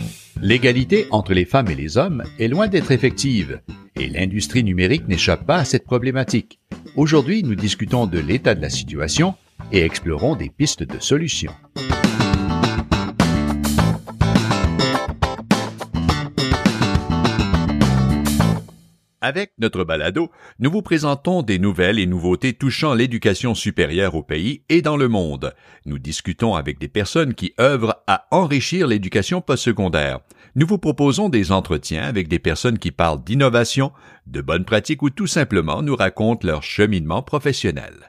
L'égalité entre les femmes et les hommes est loin d'être effective et l'industrie numérique n'échappe pas à cette problématique. Aujourd'hui, nous discutons de l'état de la situation et explorons des pistes de solutions. Avec notre balado, nous vous présentons des nouvelles et nouveautés touchant l'éducation supérieure au pays et dans le monde. Nous discutons avec des personnes qui œuvrent à enrichir l'éducation postsecondaire. Nous vous proposons des entretiens avec des personnes qui parlent d'innovation, de bonnes pratiques ou tout simplement nous racontent leur cheminement professionnel.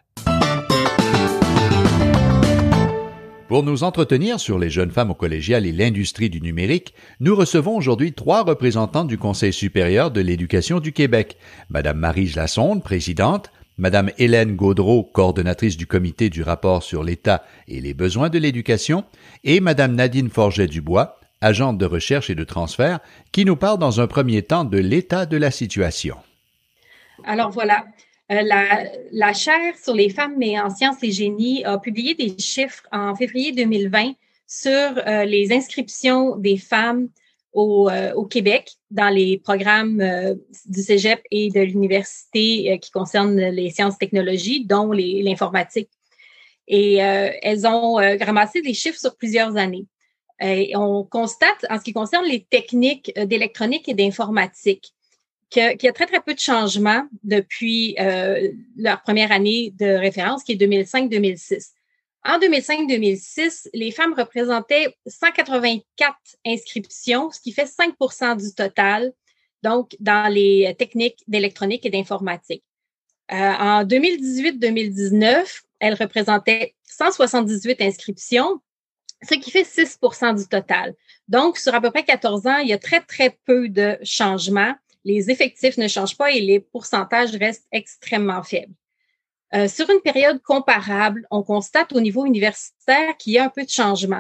Pour nous entretenir sur les jeunes femmes au collégial et l'industrie du numérique, nous recevons aujourd'hui 3 représentantes du Conseil supérieur de l'éducation du Québec. Madame Maryse Lassonde, présidente, Madame Hélène Gaudreault, coordonnatrice du comité du rapport sur l'état et les besoins de l'éducation, et Madame Nadine Forget-Dubois, agente de recherche et de transfert, qui nous parle dans un premier temps de l'état de la situation. Alors voilà. La chaire sur les femmes en sciences et génie a publié des chiffres en février 2020 sur les inscriptions des femmes au Québec dans les programmes du cégep et de l'université qui concernent les sciences et technologies, dont l'informatique. Et elles ont ramassé des chiffres sur plusieurs années. Et on constate, en ce qui concerne les techniques d'électronique et d'informatique, qu'il y a très, très peu de changements depuis leur première année de référence, qui est 2005-2006. En 2005-2006, les femmes représentaient 184 inscriptions, ce qui fait 5% du total, donc dans les techniques d'électronique et d'informatique. En 2018-2019, elles représentaient 178 inscriptions, ce qui fait 6% du total. Donc, sur à peu près 14 ans, il y a très, très peu de changements. Les effectifs ne changent pas et les pourcentages restent extrêmement faibles. Sur une période comparable, on constate au niveau universitaire qu'il y a un peu de changement.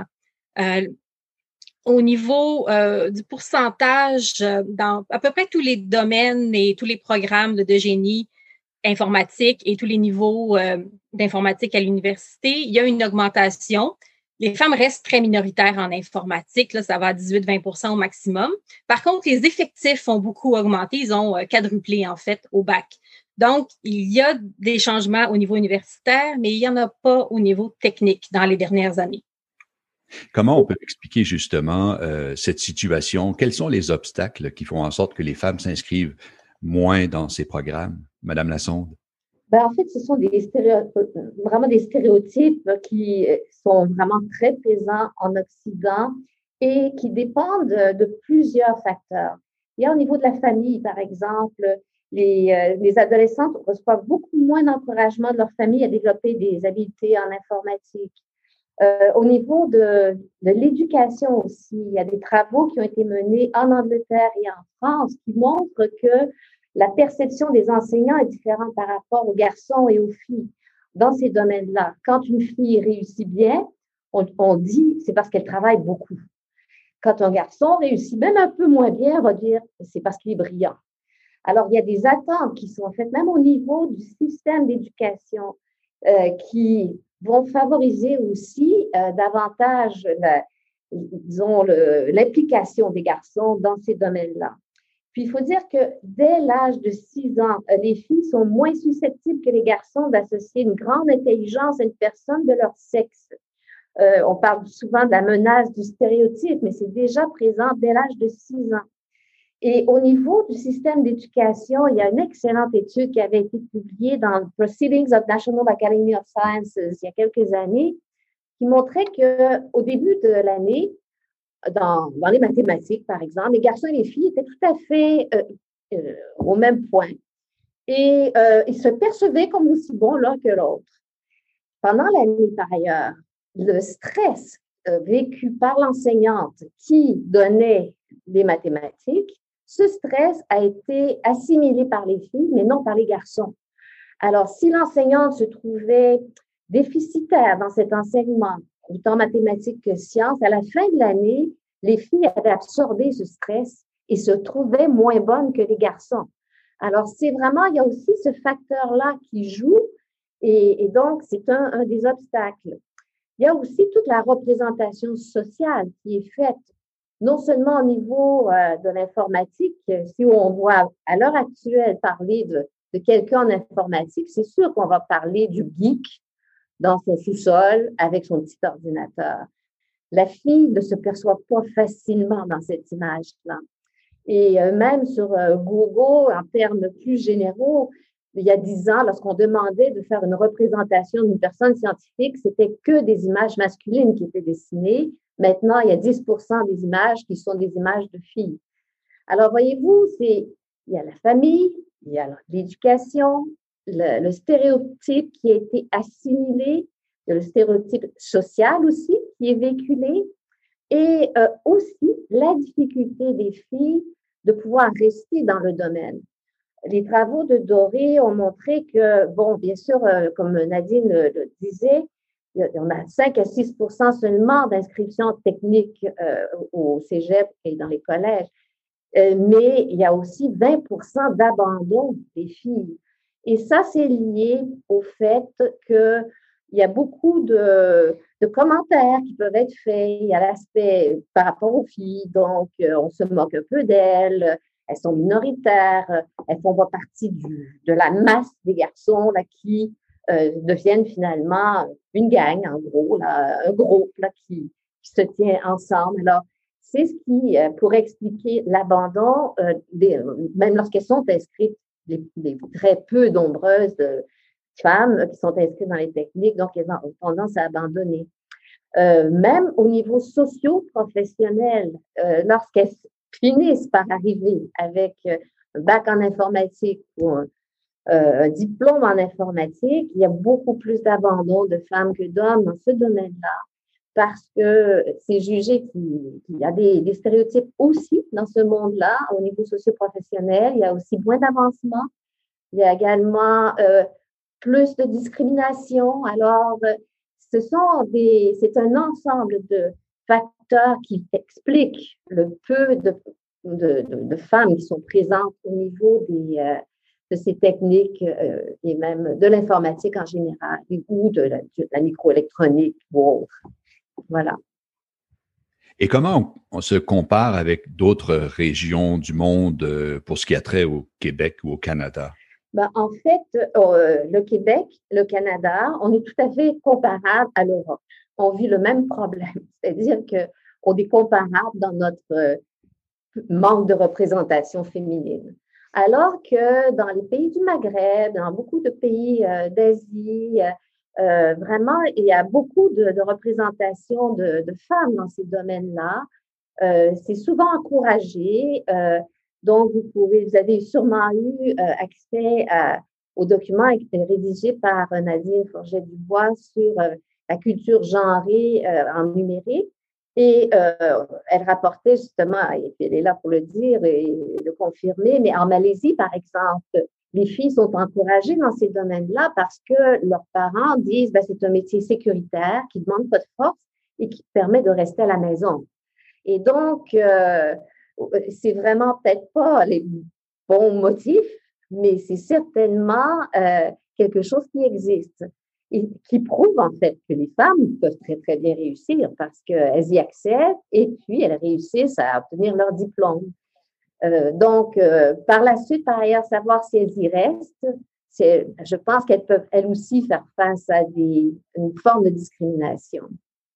Au niveau du pourcentage, dans à peu près tous les domaines et tous les programmes de génie informatique et tous les niveaux d'informatique à l'université, il y a une augmentation. Les femmes restent très minoritaires en informatique, là, ça va à 18-20% au maximum. Par contre, les effectifs ont beaucoup augmenté, ils ont quadruplé en fait au bac. Donc, il y a des changements au niveau universitaire, mais il n'y en a pas au niveau technique dans les dernières années. Comment on peut expliquer justement cette situation? Quels sont les obstacles qui font en sorte que les femmes s'inscrivent moins dans ces programmes? Madame Lassonde. En fait, ce sont vraiment des stéréotypes qui sont vraiment très présents en Occident et qui dépendent de plusieurs facteurs. Il y a au niveau de la famille, par exemple, les adolescentes reçoivent beaucoup moins d'encouragement de leur famille à développer des habiletés en informatique. Au niveau de l'éducation aussi, il y a des travaux qui ont été menés en Angleterre et en France qui montrent que la perception des enseignants est différente par rapport aux garçons et aux filles dans ces domaines-là. Quand une fille réussit bien, on dit c'est parce qu'elle travaille beaucoup. Quand un garçon réussit même un peu moins bien, on va dire c'est parce qu'il est brillant. Alors, il y a des attentes qui sont faites même au niveau du système d'éducation qui vont favoriser aussi davantage, l'implication des garçons dans ces domaines-là. Puis, il faut dire que dès l'âge de 6 ans, les filles sont moins susceptibles que les garçons d'associer une grande intelligence à une personne de leur sexe. On parle souvent de la menace du stéréotype, mais c'est déjà présent dès l'âge de 6 ans. Et au niveau du système d'éducation, il y a une excellente étude qui avait été publiée dans Proceedings of National Academy of Sciences il y a quelques années, qui montrait qu'au début de l'année, dans les mathématiques, par exemple, les garçons et les filles étaient tout à fait au même point. Et ils se percevaient comme aussi bons l'un que l'autre. Pendant l'année, par ailleurs, le stress vécu par l'enseignante qui donnait les mathématiques, ce stress a été assimilé par les filles, mais non par les garçons. Alors, si l'enseignante se trouvait déficitaire dans cet enseignement, autant mathématiques que sciences, à la fin de l'année, les filles avaient absorbé ce stress et se trouvaient moins bonnes que les garçons. Alors, c'est vraiment, il y a aussi ce facteur-là qui joue et donc, c'est un des obstacles. Il y a aussi toute la représentation sociale qui est faite, non seulement au niveau de l'informatique, si on doit à l'heure actuelle parler de quelqu'un en informatique, c'est sûr qu'on va parler du geek dans son sous-sol avec son petit ordinateur. La fille ne se perçoit pas facilement dans cette image-là. Et même sur Google, en termes plus généraux, il y a 10 ans, lorsqu'on demandait de faire une représentation d'une personne scientifique, c'était que des images masculines qui étaient dessinées. Maintenant, il y a 10% des images qui sont des images de filles. Alors, voyez-vous, il y a la famille, il y a l'éducation, le stéréotype qui a été assimilé, le stéréotype social aussi qui est véhiculé, et aussi la difficulté des filles de pouvoir rester dans le domaine. Les travaux de Doré ont montré que, bon, bien sûr, comme Nadine le disait, on a 5 à 6% seulement d'inscriptions techniques au cégep et dans les collèges, mais il y a aussi 20% d'abandon des filles. Et ça, c'est lié au fait qu'il y a beaucoup de commentaires qui peuvent être faits. Il y a l'aspect par rapport aux filles, donc on se moque un peu d'elles. Elles sont minoritaires, elles font pas partie de la masse des garçons là, qui deviennent finalement une gang, en gros, là, un groupe là, qui se tient ensemble. Alors, c'est ce qui pourrait expliquer l'abandon, même lorsqu'elles sont inscrites, les très peu nombreuses femmes qui sont inscrites dans les techniques, donc elles ont tendance à abandonner. Même au niveau socio-professionnel, lorsqu'elles finissent par arriver avec un bac en informatique ou un diplôme en informatique, il y a beaucoup plus d'abandon de femmes que d'hommes dans ce domaine-là parce que c'est jugé qu'il y a des stéréotypes aussi dans ce monde-là au niveau socio-professionnel. Il y a aussi moins d'avancement. Il y a également plus de discrimination. Alors, c'est un ensemble de facteurs qui expliquent le peu de femmes qui sont présentes au niveau de ces techniques et même de l'informatique en général ou de la microélectronique ou autre. Voilà. Et comment on se compare avec d'autres régions du monde pour ce qui a trait au Québec ou au Canada? Ben, en fait, le Québec, le Canada, on est tout à fait comparable à l'Europe. On vit le même problème, c'est-à-dire qu'on est comparable dans notre manque de représentation féminine. Alors que dans les pays du Maghreb, dans beaucoup de pays d'Asie, vraiment, il y a beaucoup de représentation de femmes dans ces domaines-là. C'est souvent encouragé. Donc, vous avez sûrement eu accès aux documents rédigés par Nadine Forget-Dubois sur la culture genrée en numérique. Et elle rapportait justement, et puis elle est là pour le dire et le confirmer, mais en Malaisie, par exemple, les filles sont encouragées dans ces domaines-là parce que leurs parents disent ben, c'est un métier sécuritaire qui ne demande pas de force et qui permet de rester à la maison. Et donc, c'est vraiment peut-être pas les bons motifs, mais c'est certainement quelque chose qui existe et qui prouve en fait que les femmes peuvent très, très bien réussir parce qu'elles y accèdent et puis elles réussissent à obtenir leur diplôme. Donc, par la suite, par ailleurs, savoir si elles y restent, je pense qu'elles peuvent elles aussi faire face à une forme de discrimination.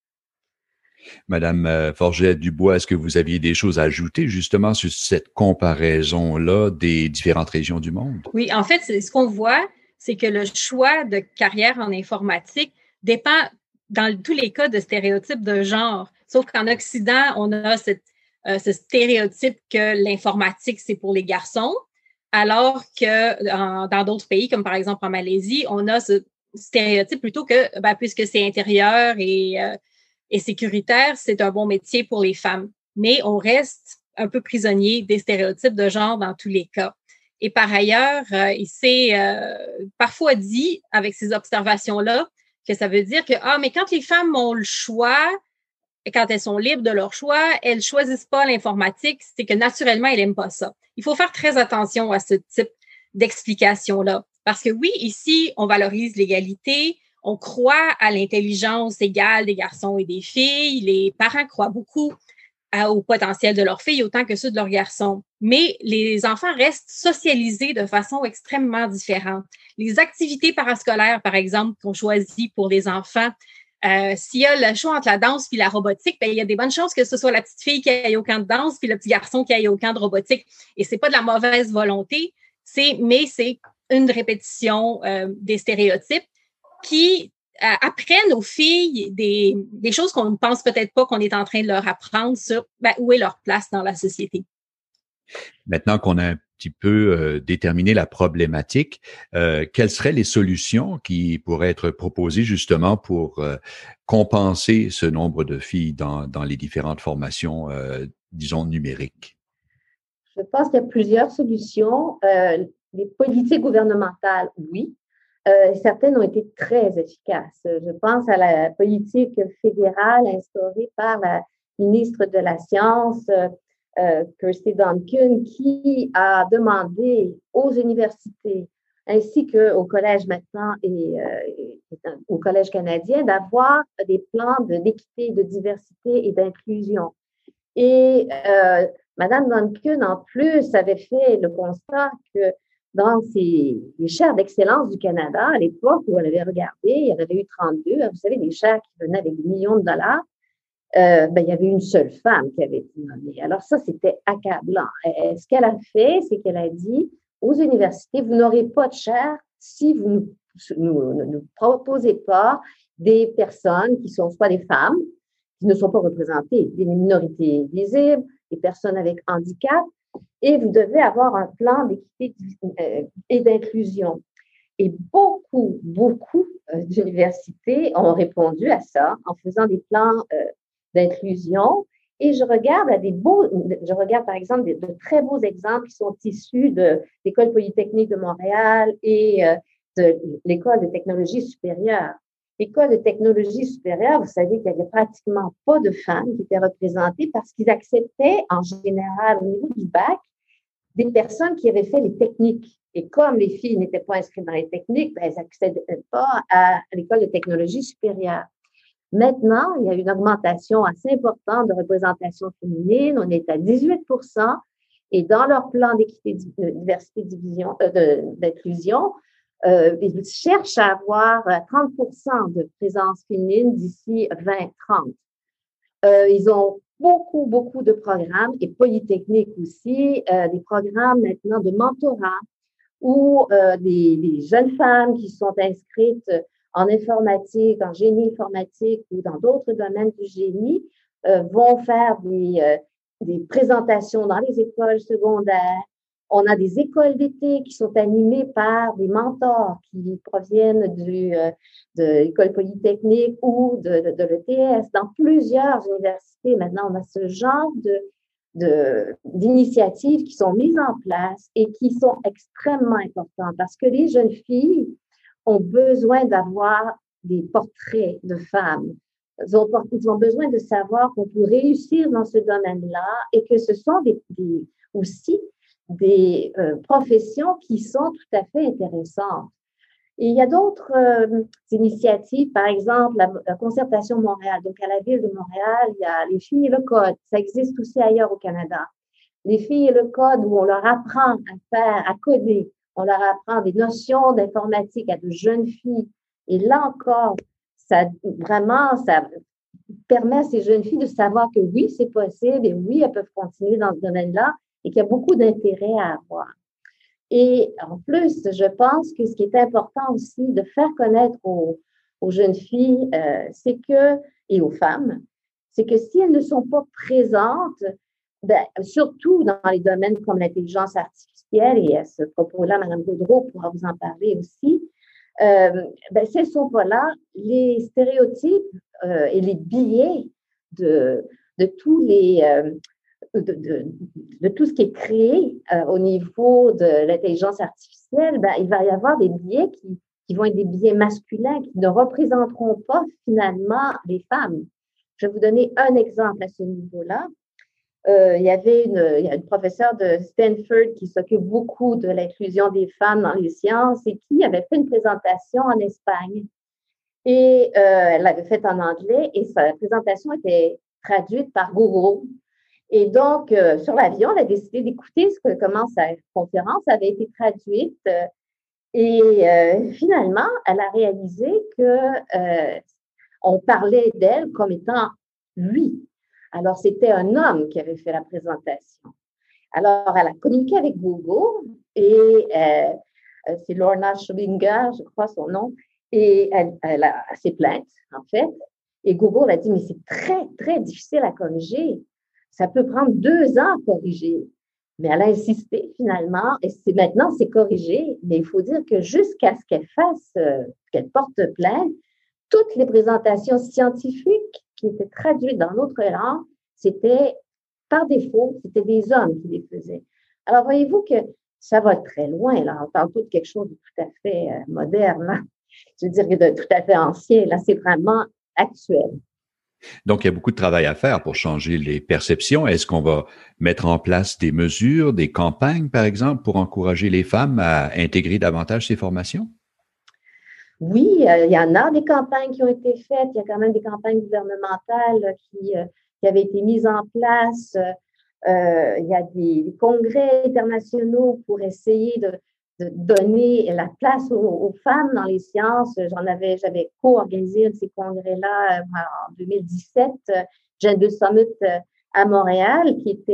Madame Forget-Dubois, est-ce que vous aviez des choses à ajouter justement sur cette comparaison-là des différentes régions du monde? Oui, en fait, ce qu'on voit, c'est que le choix de carrière en informatique dépend dans tous les cas de stéréotypes de genre. Sauf qu'en Occident, on a ce stéréotype que l'informatique, c'est pour les garçons, alors que dans d'autres pays, comme par exemple en Malaisie, on a ce stéréotype plutôt que, puisque c'est intérieur et sécuritaire, c'est un bon métier pour les femmes. Mais on reste un peu prisonnier des stéréotypes de genre dans tous les cas. Et par ailleurs, il s'est parfois dit, avec ces observations-là, que ça veut dire que, mais quand les femmes ont le choix, quand elles sont libres de leur choix, elles choisissent pas l'informatique, c'est que naturellement, elles n'aiment pas ça. Il faut faire très attention à ce type d'explication-là. Parce que oui, ici, on valorise l'égalité, on croit à l'intelligence égale des garçons et des filles, les parents croient beaucoup au potentiel de leurs filles autant que ceux de leurs garçons. Mais les enfants restent socialisés de façon extrêmement différente. Les activités parascolaires, par exemple, qu'on choisit pour les enfants, s'il y a le choix entre la danse puis la robotique, ben, il y a des bonnes chances que ce soit la petite fille qui aille au camp de danse puis le petit garçon qui aille au camp de robotique. Et c'est pas de la mauvaise volonté, mais c'est une répétition des stéréotypes qui apprennent aux filles des choses qu'on ne pense peut-être pas qu'on est en train de leur apprendre sur où est leur place dans la société. Maintenant qu'on a un petit peu déterminé la problématique, quelles seraient les solutions qui pourraient être proposées justement pour compenser ce nombre de filles dans les différentes formations, disons, numériques? Je pense qu'il y a plusieurs solutions. Les politiques gouvernementales, oui. Certaines ont été très efficaces. Je pense à la politique fédérale instaurée par la ministre de la Science, Kirsty Duncan, qui a demandé aux universités ainsi qu'au collège maintenant et au collège canadien d'avoir des plans d'équité, de diversité et d'inclusion. Et Mme Duncan, en plus, avait fait le constat que dans les chaires d'excellence du Canada, à l'époque où elle avait regardé, il y en avait eu 32, vous savez, des chaires qui venaient avec des millions de dollars, il y avait une seule femme qui avait été nommée. Alors ça, c'était accablant. Et ce qu'elle a fait, c'est qu'elle a dit aux universités, vous n'aurez pas de chaire si vous ne nous proposez pas des personnes qui sont soit des femmes, qui ne sont pas représentées, des minorités visibles, des personnes avec handicap, et vous devez avoir un plan d'équité et d'inclusion. Et beaucoup d'universités ont répondu à ça en faisant des plans d'inclusion. Et je regarde par exemple de très beaux exemples qui sont issus de l'École polytechnique de Montréal et de l'École de technologie supérieure. L'École de technologie supérieure, vous savez qu'il n'y avait pratiquement pas de femmes qui étaient représentées parce qu'ils acceptaient en général au niveau du bac des personnes qui avaient fait les techniques. Et comme les filles n'étaient pas inscrites dans les techniques, elles n'accédaient pas à l'École de technologie supérieure. Maintenant, il y a une augmentation assez importante de représentation féminine. On est à 18%. Et dans leur plan d'équité, diversité, d'inclusion, ils cherchent à avoir 30% de présence féminine d'ici 2030. Ils ont beaucoup de programmes, et Polytechnique aussi, des programmes maintenant de mentorat où des jeunes femmes qui sont inscrites en informatique, en génie informatique ou dans d'autres domaines du génie vont faire des présentations dans les écoles secondaires. On a des écoles d'été qui sont animées par des mentors qui proviennent de l'école polytechnique ou de l'ETS. Dans plusieurs universités, maintenant, on a ce genre d'initiatives qui sont mises en place et qui sont extrêmement importantes parce que les jeunes filles ont besoin d'avoir des portraits de femmes. Ils ont besoin de savoir qu'on peut réussir dans ce domaine-là et que ce sont aussi des professions qui sont tout à fait intéressantes. Et il y a d'autres initiatives, par exemple la Concertation Montréal. Donc, à la Ville de Montréal, il y a les filles et le code. Ça existe aussi ailleurs au Canada. Les filles et le code où on leur apprend à coder, on leur apprend des notions d'informatique à de jeunes filles. Et là encore, ça permet à ces jeunes filles de savoir que oui, c'est possible et oui, elles peuvent continuer dans ce domaine-là et qu'il y a beaucoup d'intérêt à avoir. Et en plus, je pense que ce qui est important aussi de faire connaître aux jeunes filles et aux femmes, c'est que si elles ne sont pas présentes, surtout dans les domaines comme l'intelligence artificielle, et à ce propos-là, Mme Gaudreault pourra vous en parler aussi, si elles ne sont pas là, les stéréotypes et les biais de tout ce qui est créé au niveau de l'intelligence artificielle, il va y avoir des biais qui vont être des biais masculins qui ne représenteront pas finalement les femmes. Je vais vous donner un exemple à ce niveau-là. Il y a une professeure de Stanford qui s'occupe beaucoup de l'inclusion des femmes dans les sciences et qui avait fait une présentation en Espagne. Et elle l'avait faite en anglais et sa présentation était traduite par Google. Et donc, sur l'avion, elle a décidé d'écouter comment sa conférence avait été traduite. Finalement, elle a réalisé que on parlait d'elle comme étant lui. Alors, c'était un homme qui avait fait la présentation. Alors, elle a communiqué avec Google et c'est Lorna Schwinger, je crois son nom, et elle s'est plainte, en fait. Et Google a dit, mais c'est très, très difficile à corriger. Ça peut prendre 2 ans à corriger. Mais elle a insisté finalement, et maintenant c'est corrigé, mais il faut dire que jusqu'à ce qu'elle fasse, qu'elle porte plainte, toutes les présentations scientifiques qui étaient traduites dans l'autre langue, c'était par défaut, c'était des hommes qui les faisaient. Alors voyez-vous que ça va très loin, là. On parle pas de quelque chose de tout à fait moderne, là. Je veux dire de tout à fait ancien, là, c'est vraiment actuel. Donc, il y a beaucoup de travail à faire pour changer les perceptions. Est-ce qu'on va mettre en place des mesures, des campagnes, par exemple, pour encourager les femmes à intégrer davantage ces formations? Oui, il y en a des campagnes qui ont été faites. Il y a quand même des campagnes gouvernementales qui avaient été mises en place. Il y a des congrès internationaux pour essayer de donner la place aux femmes dans les sciences. J'avais co-organisé un de ces congrès-là en 2017, Gender Summit à Montréal,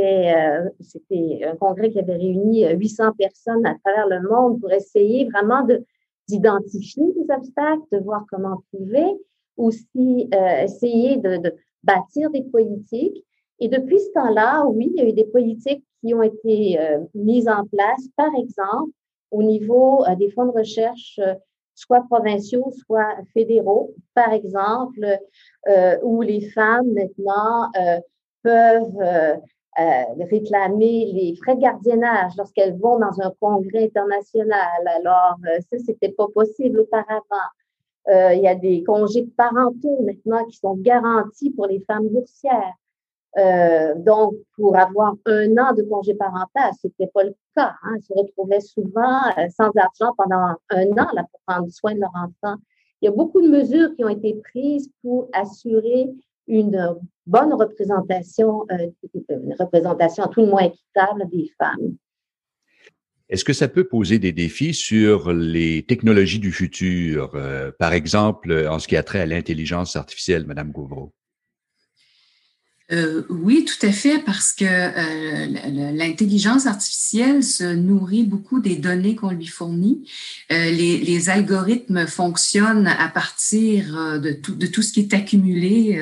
c'était un congrès qui avait réuni 800 personnes à travers le monde pour essayer vraiment d'identifier les obstacles, de voir comment trouver, aussi essayer de bâtir des politiques. Et depuis ce temps-là, oui, il y a eu des politiques qui ont été mises en place, par exemple, au niveau des fonds de recherche, soit provinciaux, soit fédéraux, par exemple, où les femmes maintenant peuvent réclamer les frais de gardiennage lorsqu'elles vont dans un congrès international. Alors, ça, c'était pas possible auparavant. Il y a des congés parentaux maintenant qui sont garantis pour les femmes boursières. Donc, pour avoir 1 an de congé parental, c'était pas le cas. Hein. Ils se retrouvaient souvent sans argent pendant 1 an là, pour prendre soin de leur enfant. Il y a beaucoup de mesures qui ont été prises pour assurer une bonne représentation, une représentation tout le moins équitable des femmes. Est-ce que ça peut poser des défis sur les technologies du futur, par exemple, en ce qui a trait à l'intelligence artificielle, Madame Gauvreau? Oui, tout à fait, parce que l'intelligence artificielle se nourrit beaucoup des données qu'on lui fournit. Les algorithmes fonctionnent à partir de tout ce qui est accumulé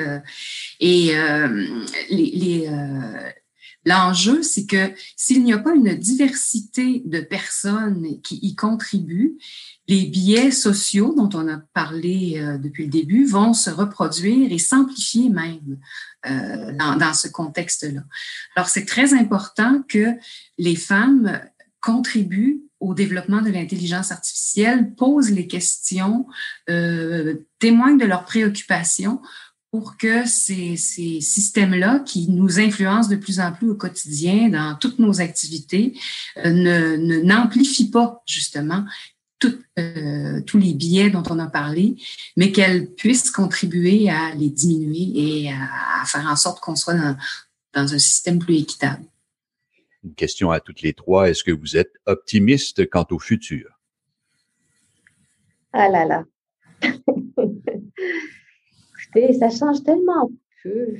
l'enjeu, c'est que s'il n'y a pas une diversité de personnes qui y contribuent, les biais sociaux dont on a parlé depuis le début vont se reproduire et s'amplifier même dans ce contexte-là. Alors, c'est très important que les femmes contribuent au développement de l'intelligence artificielle, posent les questions, témoignent de leurs préoccupations pour que ces systèmes-là, qui nous influencent de plus en plus au quotidien dans toutes nos activités, n'amplifient pas justement tous les biais dont on a parlé, mais qu'elles puissent contribuer à les diminuer et à faire en sorte qu'on soit dans un système plus équitable. Une question à toutes les trois. Est-ce que vous êtes optimiste quant au futur? Ah là là. Écoutez, ça change tellement peu.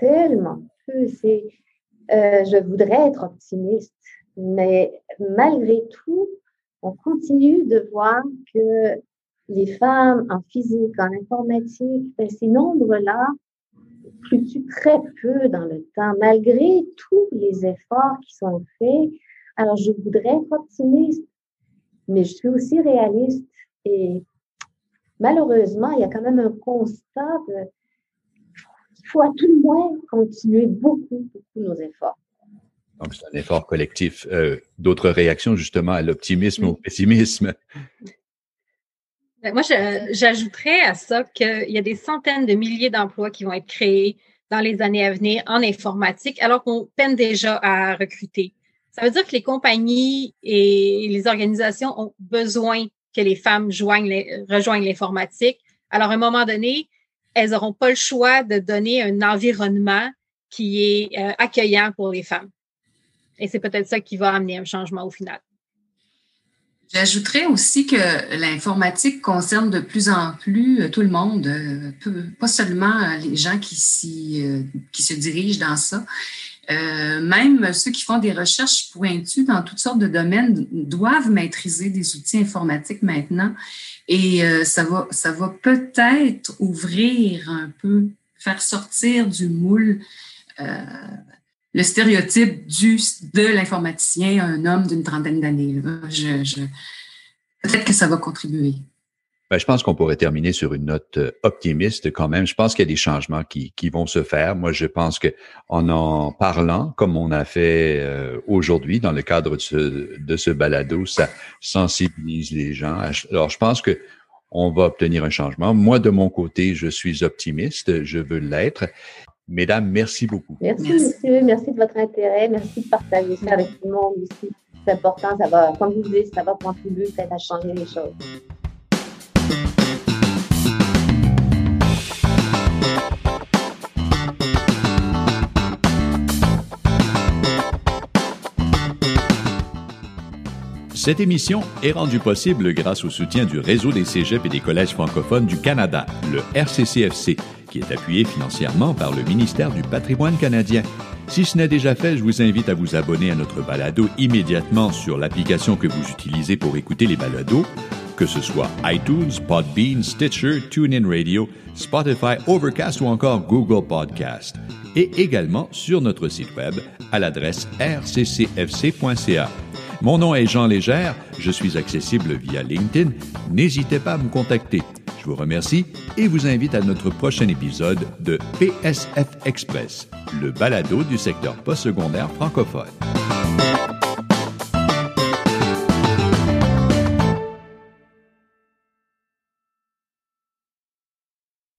Je voudrais être optimiste, mais malgré tout, on continue de voir que les femmes en physique, en informatique, ces nombres-là fluctuent très peu dans le temps, malgré tous les efforts qui sont faits. Alors, je voudrais être optimiste, mais je suis aussi réaliste. Et malheureusement, il y a quand même un constat qu'il faut à tout le moins continuer beaucoup nos efforts. Donc, c'est un effort collectif. D'autres réactions, justement, à l'optimisme ou au pessimisme? Moi, j'ajouterais à ça qu'il y a des centaines de milliers d'emplois qui vont être créés dans les années à venir en informatique, alors qu'on peine déjà à recruter. Ça veut dire que les compagnies et les organisations ont besoin que les femmes rejoignent l'informatique. Alors, à un moment donné, elles n'auront pas le choix de donner un environnement qui est accueillant pour les femmes. Et c'est peut-être ça qui va amener un changement au final. J'ajouterais aussi que l'informatique concerne de plus en plus tout le monde, pas seulement les gens qui se dirigent dans ça. Même ceux qui font des recherches pointues dans toutes sortes de domaines doivent maîtriser des outils informatiques maintenant. Et ça va peut-être ouvrir un peu, faire sortir du moule le stéréotype de l'informaticien, un homme d'une trentaine d'années. Peut-être que ça va contribuer. Je pense qu'on pourrait terminer sur une note optimiste quand même. Je pense qu'il y a des changements qui vont se faire. Moi, je pense que en parlant, comme on a fait aujourd'hui dans le cadre de ce balado, ça sensibilise les gens. Alors, je pense que on va obtenir un changement. Moi, de mon côté, je suis optimiste. Je veux l'être. Mesdames, merci beaucoup. Merci, monsieur. Merci de votre intérêt. Merci de partager ça avec tout le monde aussi. C'est important. Ça va, comme vous dites, ça va contribuer peut-être à changer les choses. Cette émission est rendue possible grâce au soutien du Réseau des cégeps et des collèges francophones du Canada, le RCCFC, qui est appuyé financièrement par le ministère du Patrimoine canadien. Si ce n'est déjà fait, je vous invite à vous abonner à notre balado immédiatement sur l'application que vous utilisez pour écouter les balados, que ce soit iTunes, Podbean, Stitcher, TuneIn Radio, Spotify, Overcast ou encore Google Podcast, et également sur notre site web à l'adresse rccfc.ca. Mon nom est Jean Légère, je suis accessible via LinkedIn. N'hésitez pas à me contacter. Je vous remercie et vous invite à notre prochain épisode de PSF Express, le balado du secteur postsecondaire francophone.